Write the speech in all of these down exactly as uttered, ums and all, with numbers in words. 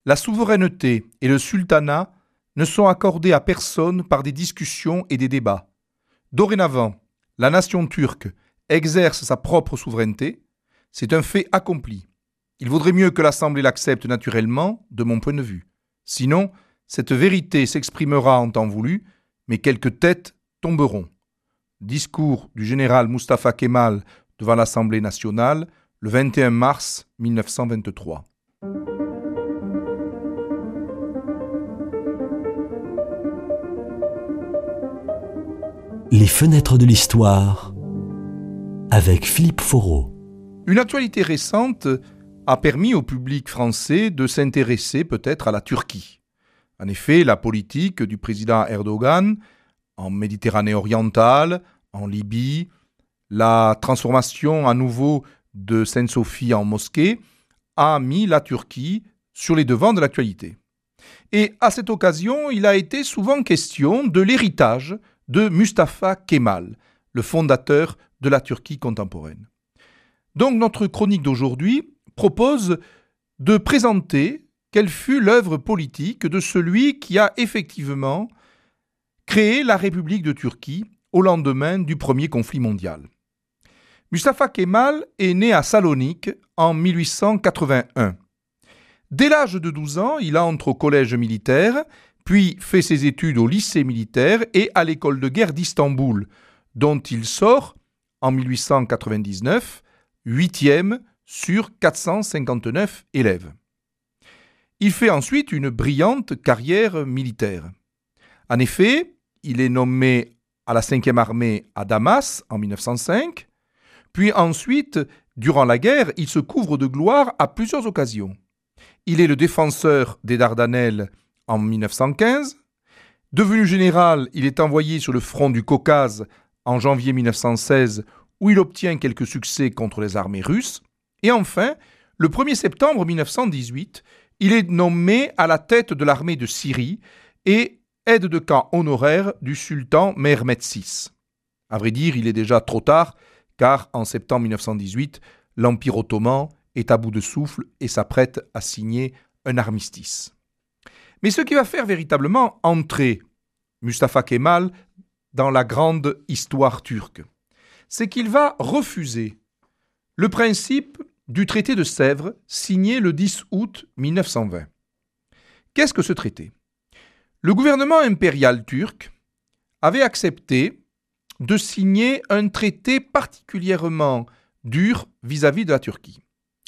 La souveraineté et le sultanat ne sont accordés à personne par des discussions et des débats. Dorénavant, la nation turque exerce sa propre souveraineté. C'est un fait accompli. Il vaudrait mieux que l'Assemblée l'accepte naturellement, de mon point de vue. Sinon, cette vérité s'exprimera en temps voulu, mais quelques têtes tomberont. Discours du général Mustafa Kemal devant l'Assemblée nationale le vingt et un mars mille neuf cent vingt-trois. Les fenêtres de l'histoire avec Philippe Foreau. Une actualité récente a permis au public français de s'intéresser peut-être à la Turquie. En effet, la politique du président Erdogan en Méditerranée orientale, en Libye, la transformation à nouveau de Sainte-Sophie en mosquée a mis la Turquie sur les devants de l'actualité. Et à cette occasion, il a été souvent question de l'héritage de Mustafa Kemal, le fondateur de la Turquie contemporaine. Donc notre chronique d'aujourd'hui propose de présenter quelle fut l'œuvre politique de celui qui a effectivement créé la République de Turquie au lendemain du premier conflit mondial. Mustafa Kemal est né à Salonique en mille huit cent quatre-vingt-un. Dès l'âge de douze ans, il entre au collège militaire, puis fait ses études au lycée militaire et à l'école de guerre d'Istanbul, dont il sort en mille huit cent quatre-vingt-dix-neuf, huitième sur quatre cent cinquante-neuf élèves. Il fait ensuite une brillante carrière militaire. En effet, il est nommé à la cinquième armée à Damas en mille neuf cent cinq, puis ensuite, durant la guerre, il se couvre de gloire à plusieurs occasions. Il est le défenseur des Dardanelles en mille neuf cent quinze. Devenu général, il est envoyé sur le front du Caucase en janvier mille neuf cent seize, où il obtient quelques succès contre les armées russes. Et enfin, le premier septembre mille neuf cent dix-huit, il est nommé à la tête de l'armée de Syrie et aide de camp honoraire du sultan Mehmed six. À vrai dire, il est déjà trop tard, car en septembre mille neuf cent dix-huit, l'Empire ottoman est à bout de souffle et s'apprête à signer un armistice. Mais ce qui va faire véritablement entrer Mustafa Kemal dans la grande histoire turque, c'est qu'il va refuser le principe du traité de Sèvres signé le dix août mille neuf cent vingt. Qu'est-ce que ce traité ? Le gouvernement impérial turc avait accepté de signer un traité particulièrement dur vis-à-vis de la Turquie.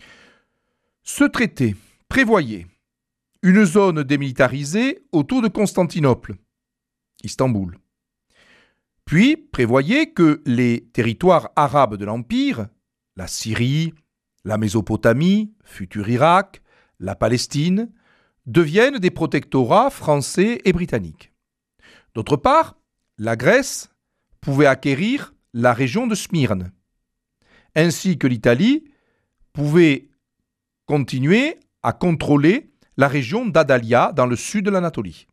Ce traité prévoyait une zone démilitarisée autour de Constantinople, Istanbul, puis prévoyait que les territoires arabes de l'Empire, la Syrie, la Mésopotamie, futur Irak, la Palestine, deviennent des protectorats français et britanniques. D'autre part, la Grèce pouvait acquérir la région de Smyrne, ainsi que l'Italie pouvait continuer à contrôler la région d'Adalia dans le sud de l'Anatolie.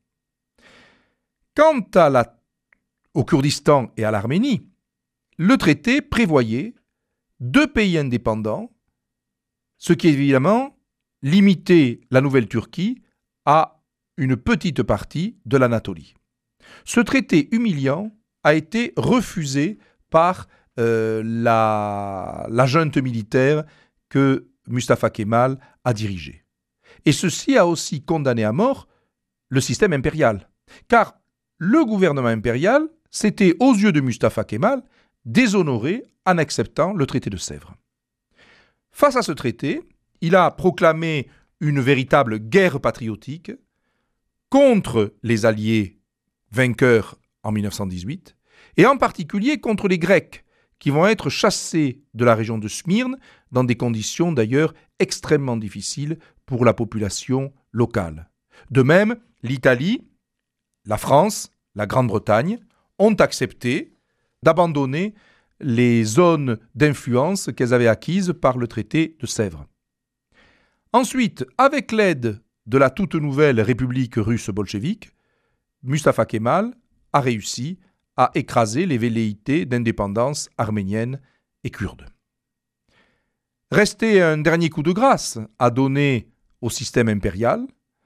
Quant à la, au Kurdistan et à l'Arménie, le traité prévoyait deux pays indépendants, ce qui évidemment limitait la Nouvelle-Turquie à une petite partie de l'Anatolie. Ce traité humiliant a été refusé par euh, la, la junte militaire que Mustafa Kemal a dirigée. Et ceci a aussi condamné à mort le système impérial, car le gouvernement impérial s'était, aux yeux de Mustafa Kemal, déshonoré en acceptant le traité de Sèvres. Face à ce traité, il a proclamé une véritable guerre patriotique contre les Alliés vainqueurs en mille neuf cent dix-huit, et en particulier contre les Grecs, qui vont être chassés de la région de Smyrne, dans des conditions d'ailleurs extrêmement difficiles pour la population locale. De même, l'Italie, la France, la Grande-Bretagne ont accepté d'abandonner les zones d'influence qu'elles avaient acquises par le traité de Sèvres. Ensuite, avec l'aide de la toute nouvelle République russe bolchevique, Mustafa Kemal a réussi à écraser les velléités d'indépendance arménienne et kurde. Restait un dernier coup de grâce à donner au système impérial,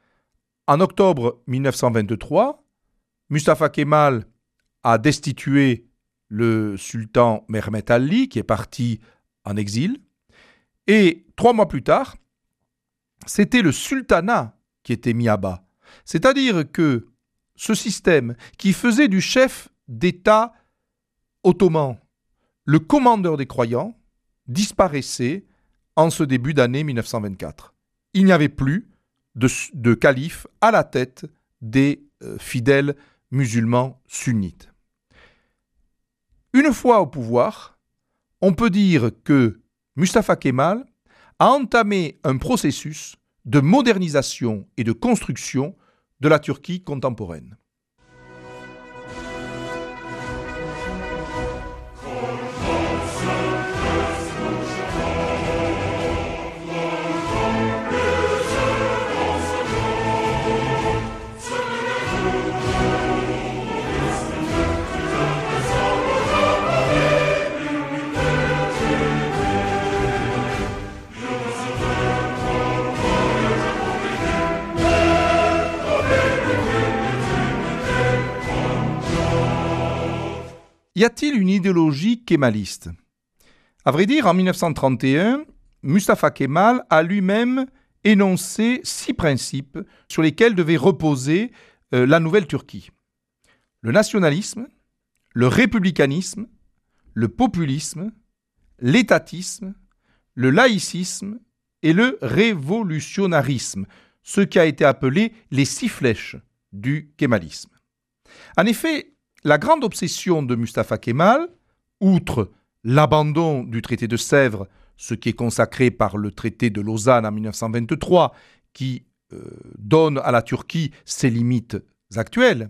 En octobre mille neuf cent vingt-trois, Mustafa Kemal a destitué le sultan Mehmet Ali, qui est parti en exil. Et trois mois plus tard, c'était le sultanat qui était mis à bas. C'est-à-dire que ce système qui faisait du chef d'État ottoman le commandeur des croyants disparaissait en ce début d'année mille neuf cent vingt-quatre. Il n'y avait plus de, de calife à la tête des euh, fidèles musulmans sunnites. Une fois au pouvoir, on peut dire que Mustafa Kemal a entamé un processus de modernisation et de construction de la Turquie contemporaine. Y a-t-il une idéologie kémaliste ? À vrai dire, en mille neuf cent trente et un, Mustafa Kemal a lui-même énoncé six principes sur lesquels devait reposer euh, la nouvelle Turquie. Le nationalisme, le républicanisme, le populisme, l'étatisme, le laïcisme et le révolutionnarisme, ce qui a été appelé les six flèches du kémalisme. En effet, la grande obsession de Mustafa Kemal, outre l'abandon du traité de Sèvres, ce qui est consacré par le traité de Lausanne en mille neuf cent vingt-trois, qui euh, donne à la Turquie ses limites actuelles,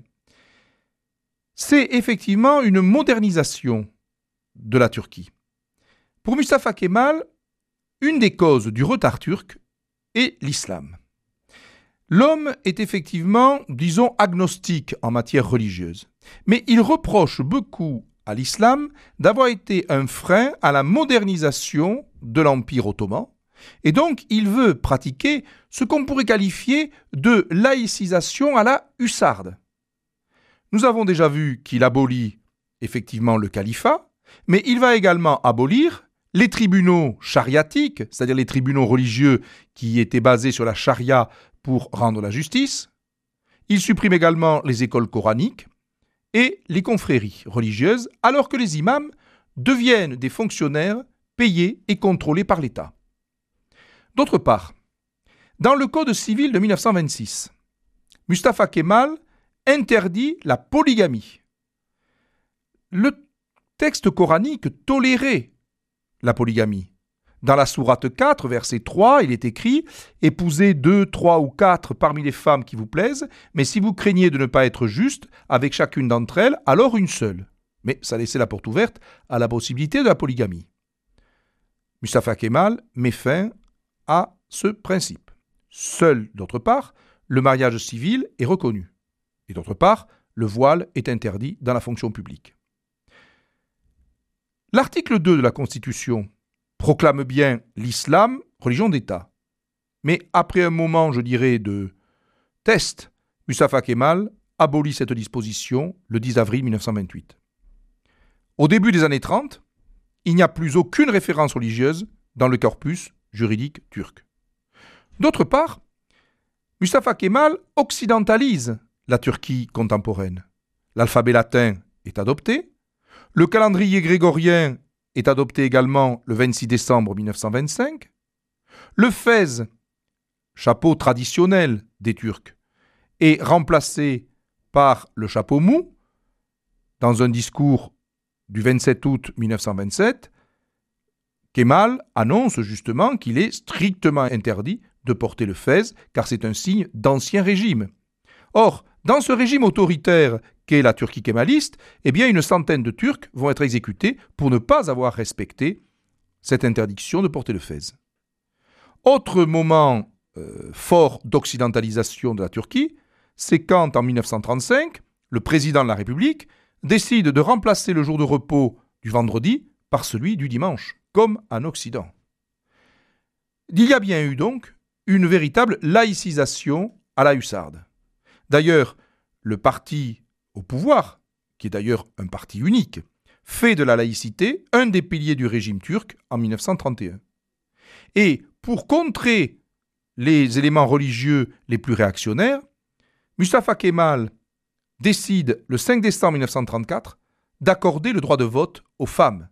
c'est effectivement une modernisation de la Turquie. Pour Mustafa Kemal, une des causes du retard turc est l'islam. L'homme est effectivement, disons, agnostique en matière religieuse, mais il reproche beaucoup à l'islam d'avoir été un frein à la modernisation de l'Empire ottoman, et donc il veut pratiquer ce qu'on pourrait qualifier de laïcisation à la hussarde. Nous avons déjà vu qu'il abolit effectivement le califat, mais il va également abolir les tribunaux chariatiques, c'est-à-dire les tribunaux religieux qui étaient basés sur la charia pour rendre la justice. Il supprime également les écoles coraniques et les confréries religieuses, alors que les imams deviennent des fonctionnaires payés et contrôlés par l'État. D'autre part, dans le Code civil de mille neuf cent vingt-six, Mustafa Kemal interdit la polygamie. Le texte coranique tolérait la polygamie. Dans la sourate quatre, verset trois, il est écrit « Épousez deux, trois ou quatre parmi les femmes qui vous plaisent, mais si vous craignez de ne pas être juste avec chacune d'entre elles, alors une seule. » Mais ça laissait la porte ouverte à la possibilité de la polygamie. Mustafa Kemal met fin à ce principe. Seul, d'autre part, le mariage civil est reconnu. Et d'autre part, le voile est interdit dans la fonction publique. L'article deux de la Constitution proclame bien l'islam religion d'État. Mais après un moment, je dirais, de test, Mustafa Kemal abolit cette disposition le dix avril mille neuf cent vingt-huit. Au début des années trente, il n'y a plus aucune référence religieuse dans le corpus juridique turc. D'autre part, Mustafa Kemal occidentalise la Turquie contemporaine. L'alphabet latin est adopté, le calendrier grégorien est adopté également le vingt-six décembre mille neuf cent vingt-cinq. Le fez, chapeau traditionnel des Turcs, est remplacé par le chapeau mou. Dans un discours du vingt-sept août mille neuf cent vingt-sept, Kemal annonce justement qu'il est strictement interdit de porter le fez car c'est un signe d'ancien régime. Or, dans ce régime autoritaire qu'est la Turquie kémaliste, eh bien une centaine de Turcs vont être exécutés pour ne pas avoir respecté cette interdiction de porter le fez. Autre moment euh, fort d'occidentalisation de la Turquie, c'est quand, en mille neuf cent trente-cinq, le président de la République décide de remplacer le jour de repos du vendredi par celui du dimanche, comme en Occident. Il y a bien eu donc une véritable laïcisation à la hussarde. D'ailleurs, le parti au pouvoir, qui est d'ailleurs un parti unique, fait de la laïcité un des piliers du régime turc en mille neuf cent trente et un. Et pour contrer les éléments religieux les plus réactionnaires, Mustafa Kemal décide le cinq décembre mille neuf cent trente-quatre d'accorder le droit de vote aux femmes.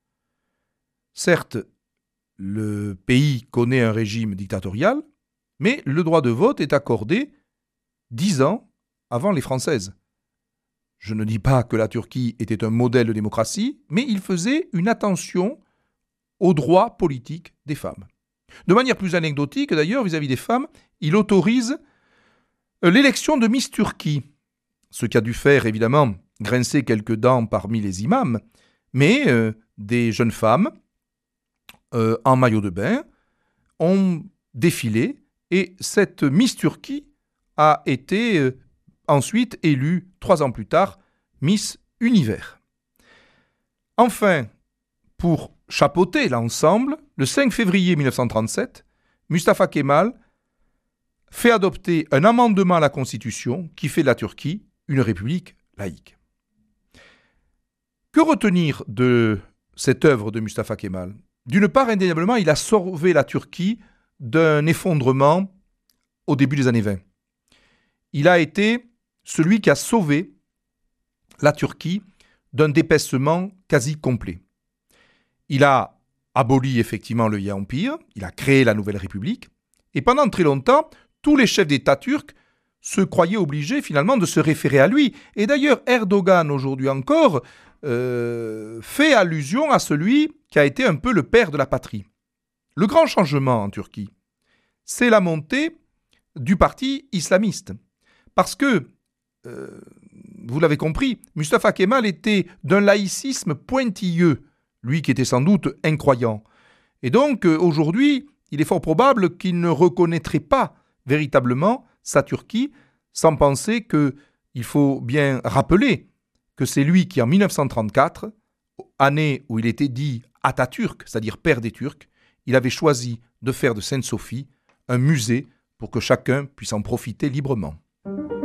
Certes, le pays connaît un régime dictatorial, mais le droit de vote est accordé dix ans avant les Françaises. Je ne dis pas que la Turquie était un modèle de démocratie, mais il faisait une attention aux droits politiques des femmes. De manière plus anecdotique, d'ailleurs, vis-à-vis des femmes, il autorise l'élection de Miss Turquie, ce qui a dû faire, évidemment, grincer quelques dents parmi les imams, mais euh, des jeunes femmes, euh, en maillot de bain, ont défilé, et cette Miss Turquie a été euh, ensuite élue, trois ans plus tard, Miss Univers. Enfin, pour chapeauter l'ensemble, le cinq février mille neuf cent trente-sept, Mustafa Kemal fait adopter un amendement à la Constitution qui fait de la Turquie une république laïque. Que retenir de cette œuvre de Mustafa Kemal ? D'une part, indéniablement, il a sauvé la Turquie d'un effondrement au début des années vingt. Il a été celui qui a sauvé la Turquie d'un dépècement quasi complet. Il a aboli effectivement le Empire, il a créé la Nouvelle République, et pendant très longtemps, tous les chefs d'État turcs se croyaient obligés finalement de se référer à lui. Et d'ailleurs, Erdogan, aujourd'hui encore, euh, fait allusion à celui qui a été un peu le père de la patrie. Le grand changement en Turquie, c'est la montée du parti islamiste. Parce que, euh, vous l'avez compris, Mustafa Kemal était d'un laïcisme pointilleux, lui qui était sans doute incroyant. Et donc, euh, aujourd'hui, il est fort probable qu'il ne reconnaîtrait pas véritablement sa Turquie, sans penser qu'il faut bien rappeler que c'est lui qui, en mille neuf cent trente-quatre, année où il était dit Atatürk, c'est-à-dire père des Turcs, il avait choisi de faire de Sainte-Sophie un musée pour que chacun puisse en profiter librement.